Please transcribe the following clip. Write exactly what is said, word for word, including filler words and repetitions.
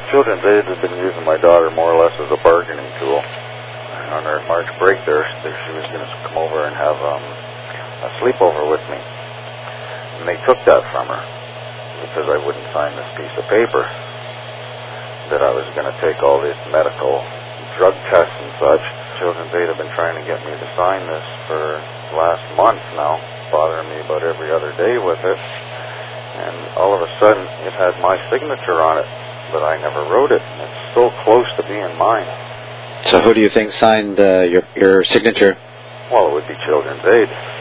Children's Aid has been using my daughter more or less as a bargaining tool. And on her March break there, she was going to come over and have um, a sleepover with me. And they took that from her because I wouldn't sign this piece of paper that I was going to take all these medical drug tests and such. Children's Aid have been trying to get me to sign this for the last month now, bothering me about every other day with it. And all of a sudden, it had my signature on it, but I never wrote it. It's so close to being mine. So who do you think signed uh, your, your signature? Well, it would be Children's Aid.